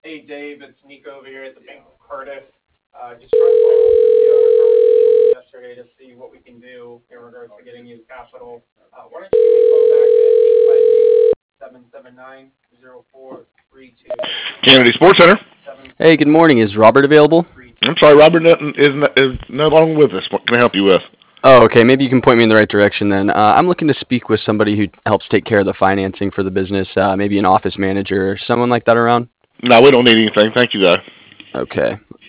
Hey Dave, it's Nico over here at the Bank of Cardiff. Just trying to follow up with you on our conversation from yesterday to see what we can do in regards to getting you the capital. Why don't you give me a call back at 858-779-0432. Kennedy Sports Center. Hey, good morning. Is Robert available? I'm sorry, Robert is no longer with us. What can I help you with? Oh, okay. Maybe you can point me in the right direction then. I'm looking to speak with somebody who helps take care of the financing for the business, maybe an office manager or someone like that around. No, we don't need anything. Thank you, though. Okay.